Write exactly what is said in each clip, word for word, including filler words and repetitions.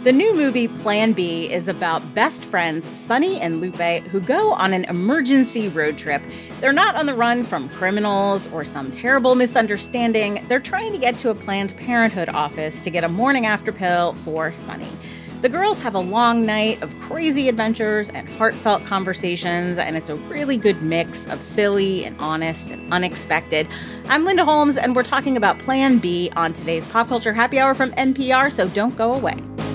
The new movie Plan B is about best friends Sunny and Lupe who go on an emergency road trip. They're not on the run from criminals or some terrible misunderstanding. They're trying to get to a Planned Parenthood office to get a morning after pill for Sunny. The girls have a long night of crazy adventures and heartfelt conversations, and it's a really good mix of silly and honest and unexpected. I'm Linda Holmes, and we're talking about Plan B on today's Pop Culture Happy Hour from N P R, so don't go away.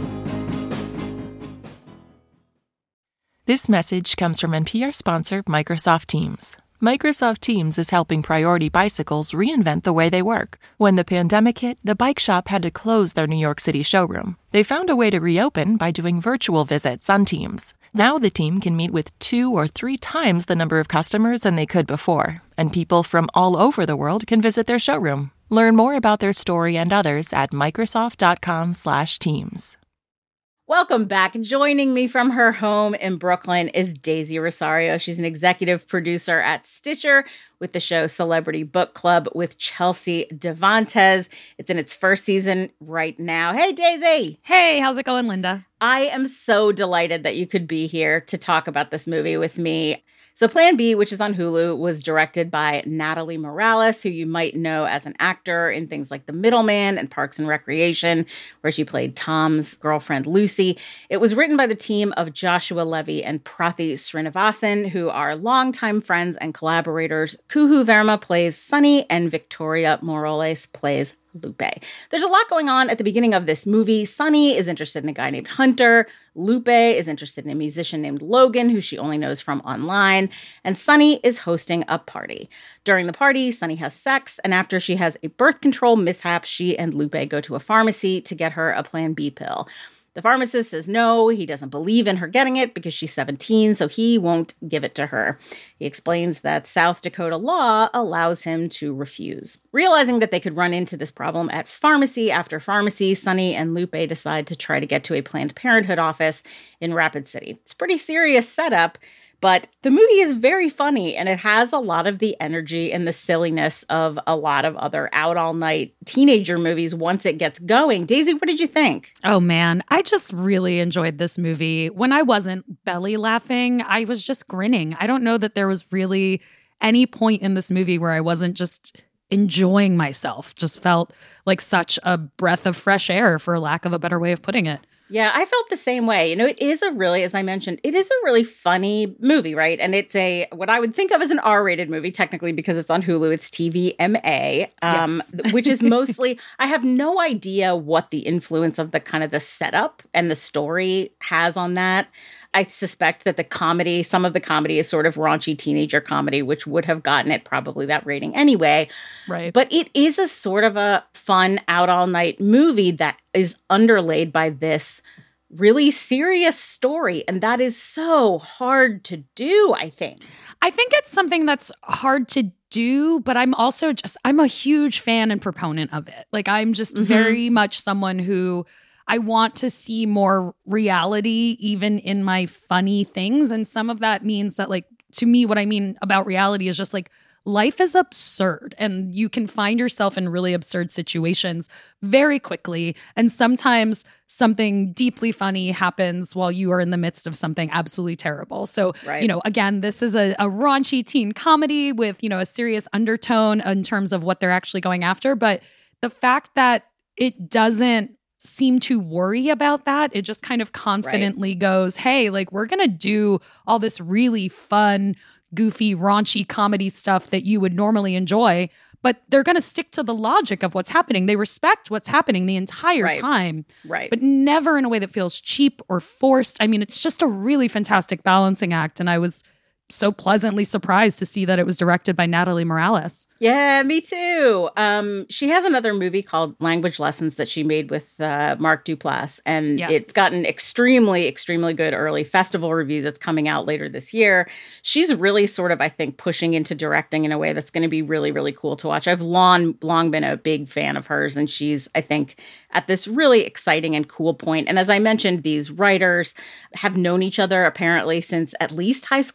This message comes from N P R sponsor Microsoft Teams. Microsoft Teams is helping Priority Bicycles reinvent the way they work. When the pandemic hit, the bike shop had to close their New York City showroom. They found a way to reopen by doing virtual visits on Teams. Now the team can meet with two or three times the number of customers than they could before, and people from all over the world can visit their showroom. Learn more about their story and others at Microsoft.com slash Teams. Welcome back. Joining me from her home in Brooklyn is Daisy Rosario. She's an executive producer at Stitcher with the show Celebrity Book Club with Chelsea Devantez. It's in its first season right now. Hey, Daisy. Hey, how's it going, Linda? I am so delighted that you could be here to talk about this movie with me. So Plan B, which is on Hulu, was directed by Natalie Morales, who you might know as an actor in things like The Middleman and Parks and Recreation, where she played Tom's girlfriend, Lucy. It was written by the team of Joshua Levy and Prathi Srinivasan, who are longtime friends and collaborators. Kuhu Verma plays Sunny, and Victoria Morales plays Lupe. There's a lot going on at the beginning of this movie. Sunny is interested in a guy named Hunter. Lupe is interested in a musician named Logan, who she only knows from online. And Sunny is hosting a party. During the party, Sunny has sex, and after she has a birth control mishap, she and Lupe go to a pharmacy to get her a Plan B pill. The pharmacist says no, he doesn't believe in her getting it because she's seventeen, so he won't give it to her. He explains that South Dakota law allows him to refuse. Realizing that they could run into this problem at pharmacy after pharmacy, Sunny and Lupe decide to try to get to a Planned Parenthood office in Rapid City. It's a pretty serious setup, but the movie is very funny, and it has a lot of the energy and the silliness of a lot of other out-all-night teenager movies once it gets going. Daisy, what did you think? Oh, man, I just really enjoyed this movie. When I wasn't belly laughing, I was just grinning. I don't know that there was really any point in this movie where I wasn't just enjoying myself. Just felt like such a breath of fresh air, for lack of a better way of putting it. Yeah, I felt the same way. You know, it is a really, as I mentioned, it is a really funny movie, right? And it's a, what I would think of as an R-rated movie, technically, because it's on Hulu. It's T V M A, um, yes. which is mostly, I have no idea what the influence of the kind of the setup and the story has on that. I suspect that the comedy, some of the comedy is sort of raunchy teenager comedy, which would have gotten it probably that rating anyway. Right. But it is a sort of a fun out all night movie that is underlaid by this really serious story. And that is so hard to do, I think. I think it's something that's hard to do, but I'm also just, I'm a huge fan and proponent of it. Like, I'm just mm-hmm. very much someone who I want to see more reality even in my funny things. And some of that means that, like, to me, what I mean about reality is just like life is absurd and you can find yourself in really absurd situations very quickly. And sometimes something deeply funny happens while you are in the midst of something absolutely terrible. So, right. you know, again, this is a, a raunchy teen comedy with, you know, a serious undertone in terms of what they're actually going after. But the fact that it doesn't seem to worry about that. It just kind of confidently right. goes, hey, like, we're going to do all this really fun, goofy, raunchy comedy stuff that you would normally enjoy, but they're going to stick to the logic of what's happening. They respect what's happening the entire right. time, right? But never in a way that feels cheap or forced. I mean, it's just a really fantastic balancing act. And I was so pleasantly surprised to see that it was directed by Natalie Morales. Yeah, me too. Um, she has another movie called Language Lessons that she made with uh, Mark Duplass, and yes. it's gotten extremely, extremely good early festival reviews. It's coming out later this year. She's really sort of, I think, pushing into directing in a way that's going to be really, really cool to watch. I've long, long been a big fan of hers, and she's, I think, at this really exciting and cool point. And as I mentioned, these writers have known each other apparently since at least high school, maybe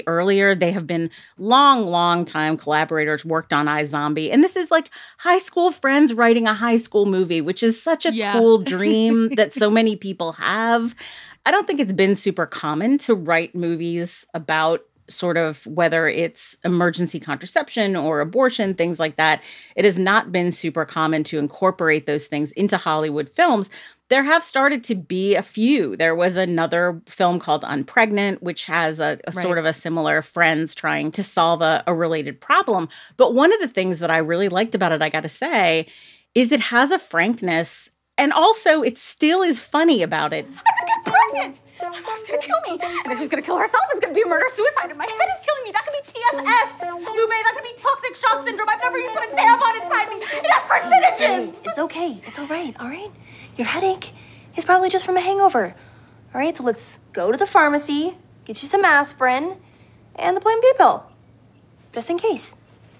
movie earlier. They have been long, long time collaborators, worked on iZombie. And this is like high school friends writing a high school movie, which is such a Yeah. cool dream that so many people have. I don't think it's been super common to write movies about sort of whether it's emergency contraception or abortion, things like that. It has not been super common to incorporate those things into Hollywood films. There have started to be a few. There was another film called Unpregnant, which has a, a Right. sort of a similar friends trying to solve a, a related problem. But one of the things that I really liked about it, I got to say, is it has a frankness, and also it still is funny about it. I could get pregnant. My mom's gonna kill me. And then she's gonna kill herself. It's gonna be a murder-suicide. And my head is killing me. That could be T S S. Lume, that could be toxic shock syndrome. I've never even put a tampon inside me. It has carcinogens. It's okay. It's all right. All right. Your headache is probably just from a hangover. All right. So let's go to the pharmacy, get you some aspirin, and the Plan B pill, just in case.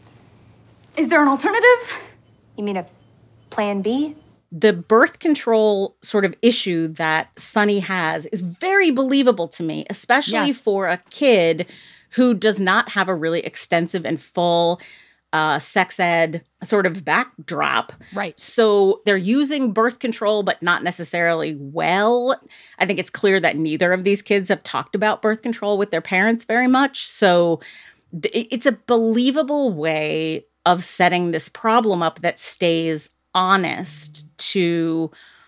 Is there an alternative? You mean a Plan B? The birth control sort of issue that Sunny has is very believable to me, especially Yes. for a kid who does not have a really extensive and full uh, sex ed sort of backdrop. Right. So they're using birth control, but not necessarily well. I think it's clear that neither of these kids have talked about birth control with their parents very much. So th- it's a believable way of setting this problem up that stays honest to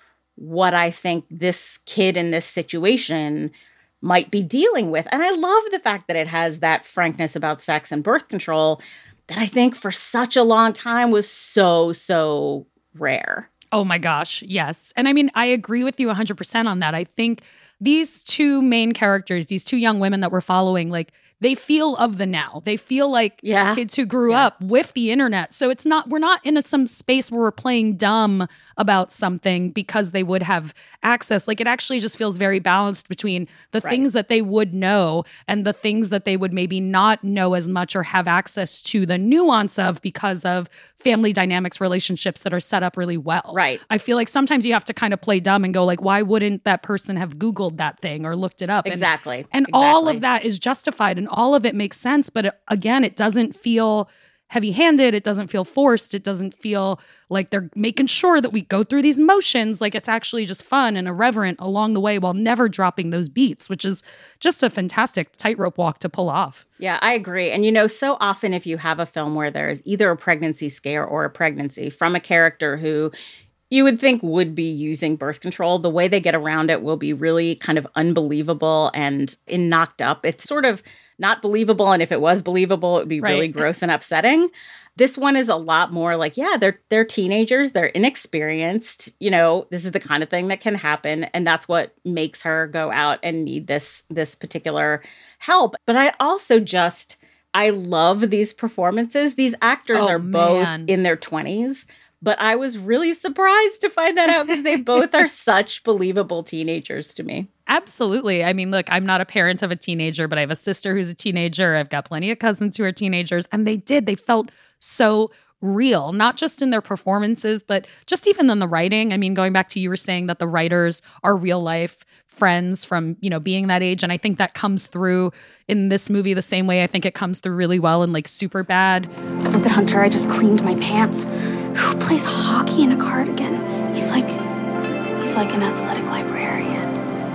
what I think this kid in this situation might be dealing with. And I love the fact that it has that frankness about sex and birth control that I think for such a long time was so, so rare. Oh my gosh, yes. And I mean, I agree with you one hundred percent on that. I think these two main characters, these two young women that we're following, like, they feel of the now. They feel like Yeah. kids who grew Yeah. up with the internet. So it's not, we're not in a, some space where we're playing dumb about something because they would have access. Like, it actually just feels very balanced between the Right. things that they would know and the things that they would maybe not know as much or have access to the nuance of because of family dynamics, relationships that are set up really well. Right. I feel like sometimes you have to kind of play dumb and go like, why wouldn't that person have Googled that thing or looked it up? And- Exactly. And, all Exactly. of that is justified and all of it makes sense. But it- again, it doesn't feel heavy-handed. It doesn't feel forced. It doesn't feel like they're making sure that we go through these motions. Like, it's actually just fun and irreverent along the way while never dropping those beats, which is just a fantastic tightrope walk to pull off. Yeah, I agree. And you know, so often if you have a film where there is either a pregnancy scare or a pregnancy from a character who you would think would be using birth control, the way they get around it will be really kind of unbelievable and in knocked up. It's sort of not believable. And if it was believable, it would be really Right. gross and upsetting. This one is a lot more like, yeah, they're they're teenagers, they're inexperienced. You know, this is the kind of thing that can happen, and that's what makes her go out and need this this particular help. But I also just I love these performances. These actors Oh, are both man. in their twenties, but I was really surprised to find that out because they both are such believable teenagers to me. Absolutely. I mean, look, I'm not a parent of a teenager, but I have a sister who's a teenager. I've got plenty of cousins who are teenagers, and they did. They felt so real, not just in their performances, but just even in the writing. I mean, going back to you were saying that the writers are real life friends from, you know, being that age. And I think that comes through in this movie the same way I think it comes through really well in like Superbad. Look at Hunter. I just creamed my pants. Who plays hockey in a cardigan? He's like, he's like an athletic librarian.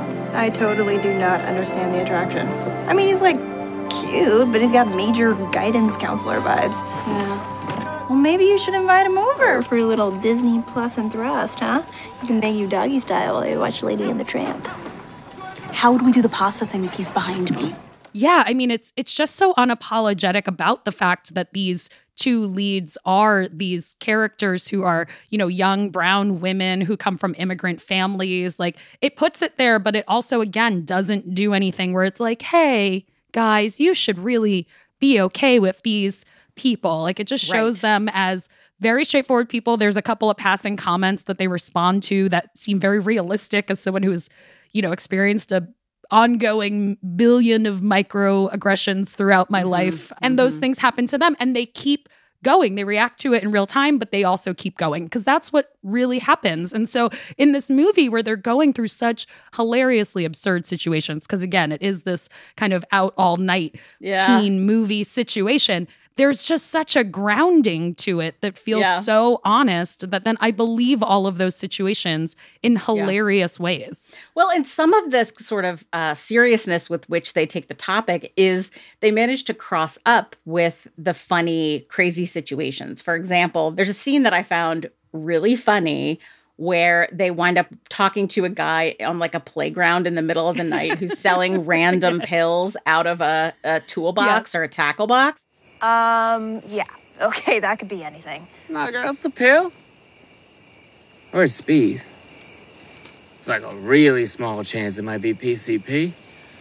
I totally do not understand the attraction. I mean, he's like cute, but he's got major guidance counselor vibes. Yeah. Well, maybe you should invite him over for a little Disney Plus and thrust, huh? He can make you doggy style while you watch Lady and the Tramp. How would we do the pasta thing if he's behind me? Yeah, I mean, it's it's just so unapologetic about the fact that these two leads are these characters who are, you know, young brown women who come from immigrant families. Like, it puts it there, but it also, again, doesn't do anything where it's like, hey, guys, you should really be okay with these people. Like, it just shows Right. them as very straightforward people. There's a couple of passing comments that they respond to that seem very realistic as someone who's, you know, experienced a ongoing billion of microaggressions throughout my Mhm, life. And those mhm. things happen to them. And they keep going. They react to it in real time, but they also keep going because that's what really happens. And so in this movie where they're going through such hilariously absurd situations, because again, it is this kind of out all night yeah. teen movie situation, there's just such a grounding to it that feels yeah. so honest that then I believe all of those situations in hilarious yeah. ways. Well, and some of this sort of uh, seriousness with which they take the topic is they manage to cross up with the funny, crazy situations. For example, there's a scene that I found really funny where they wind up talking to a guy on like a playground in the middle of the night who's selling random yes. pills out of a, a toolbox yes. or a tackle box. Um, yeah. Okay, that could be anything. No, girl, it's a pill. Or it's speed. It's like a really small chance it might be P C P.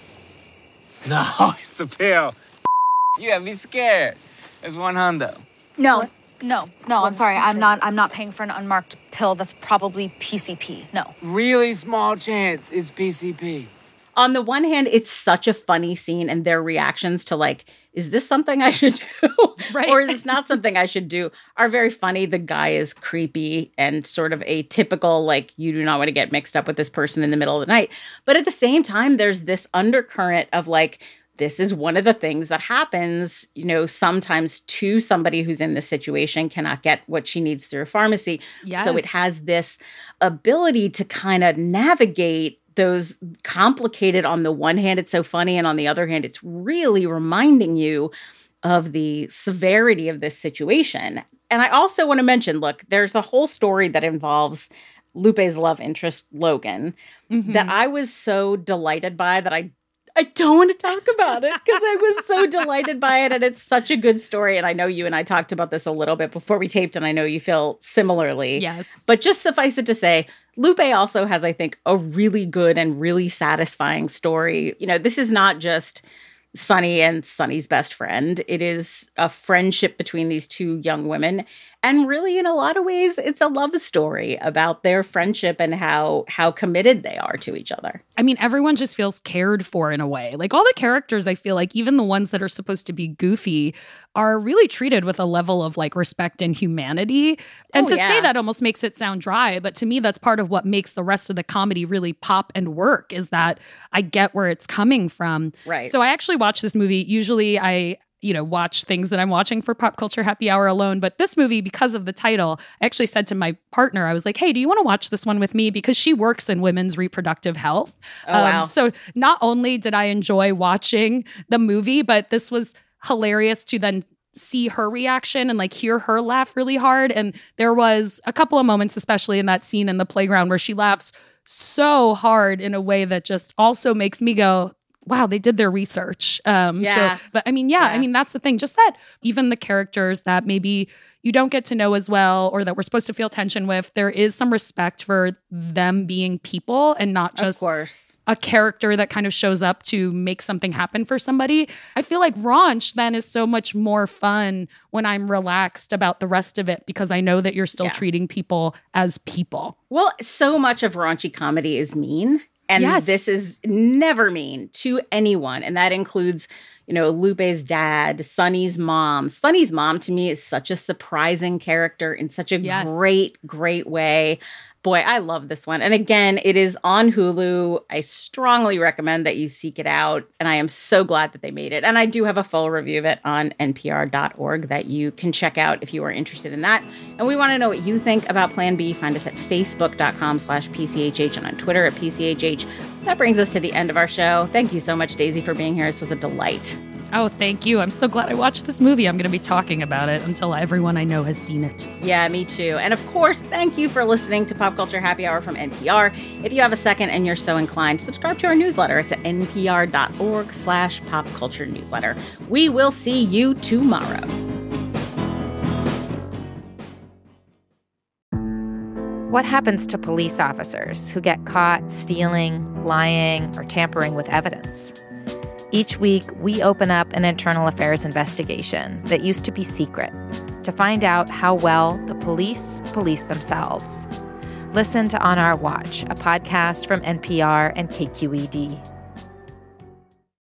No, it's the pill. You have me scared. It's one hundo. No, what? no, no, I'm sorry. I'm not, I'm not paying for an unmarked pill that's probably P C P. No. Really small chance it's P C P. On the one hand, it's such a funny scene and their reactions to like, is this something I should do? Right. Or is this not something I should do? Are very funny. The guy is creepy and sort of a typical, like, you do not want to get mixed up with this person in the middle of the night. But at the same time, there's this undercurrent of like, this is one of the things that happens, you know, sometimes to somebody who's in this situation cannot get what she needs through a pharmacy. Yes. So it has this ability to kind of navigate those complicated, on the one hand, it's so funny. And on the other hand, it's really reminding you of the severity of this situation. And I also want to mention, look, there's a whole story that involves Lupe's love interest, Logan, mm-hmm. that I was so delighted by that I I don't want to talk about it because I was so delighted by it. And it's such a good story. And I know you and I talked about this a little bit before we taped, and I know you feel similarly. Yes. But just suffice it to say, Lupe also has, I think, a really good and really satisfying story. You know, this is not just Sonny and Sonny's best friend. It is a friendship between these two young women. And really, in a lot of ways, it's a love story about their friendship and how how committed they are to each other. I mean, everyone just feels cared for in a way. Like all the characters, I feel like, even the ones that are supposed to be goofy, are really treated with a level of like respect and humanity. And oh, to yeah. say that almost makes it sound dry, but to me, that's part of what makes the rest of the comedy really pop and work, is that I get where it's coming from. Right. So I actually watch this movie. Usually I you know, watch things that I'm watching for Pop Culture Happy Hour alone. But this movie, because of the title, I actually said to my partner, I was like, hey, do you want to watch this one with me? Because she works in women's reproductive health. Oh, wow. Um, so not only did I enjoy watching the movie, but this was hilarious to then see her reaction and like hear her laugh really hard. And there was a couple of moments, especially in that scene in the playground, where she laughs so hard in a way that just also makes me go, wow, they did their research. Um, yeah. So, but I mean, yeah, yeah, I mean, that's the thing. Just that even the characters that maybe you don't get to know as well, or that we're supposed to feel tension with, there is some respect for them being people and not just of course. a character that kind of shows up to make something happen for somebody. I feel like Raunch then is so much more fun when I'm relaxed about the rest of it, because I know that you're still yeah. treating people as people. Well, so much of raunchy comedy is mean. And yes. this is never mean to anyone. And that includes, you know, Lupe's dad, Sonny's mom. Sonny's mom, to me, is such a surprising character in such a yes. great, great way. Boy, I love this one. And again, it is on Hulu. I strongly recommend that you seek it out. And I am so glad that they made it. And I do have a full review of it on N P R dot org that you can check out if you are interested in that. And we want to know what you think about Plan B. Find us at facebook.com slash PCHH and on Twitter at P C H H. That brings us to the end of our show. Thank you so much, Daisy, for being here. This was a delight. Oh, thank you. I'm so glad I watched this movie. I'm going to be talking about it until everyone I know has seen it. Yeah, me too. And of course, thank you for listening to Pop Culture Happy Hour from N P R. If you have a second and you're so inclined, subscribe to our newsletter. It's at npr.org slash pop culture newsletter. We will see you tomorrow. What happens to police officers who get caught stealing, lying, or tampering with evidence? Each week, we open up an internal affairs investigation that used to be secret to find out how well the police police themselves. Listen to On Our Watch, a podcast from N P R and K Q E D.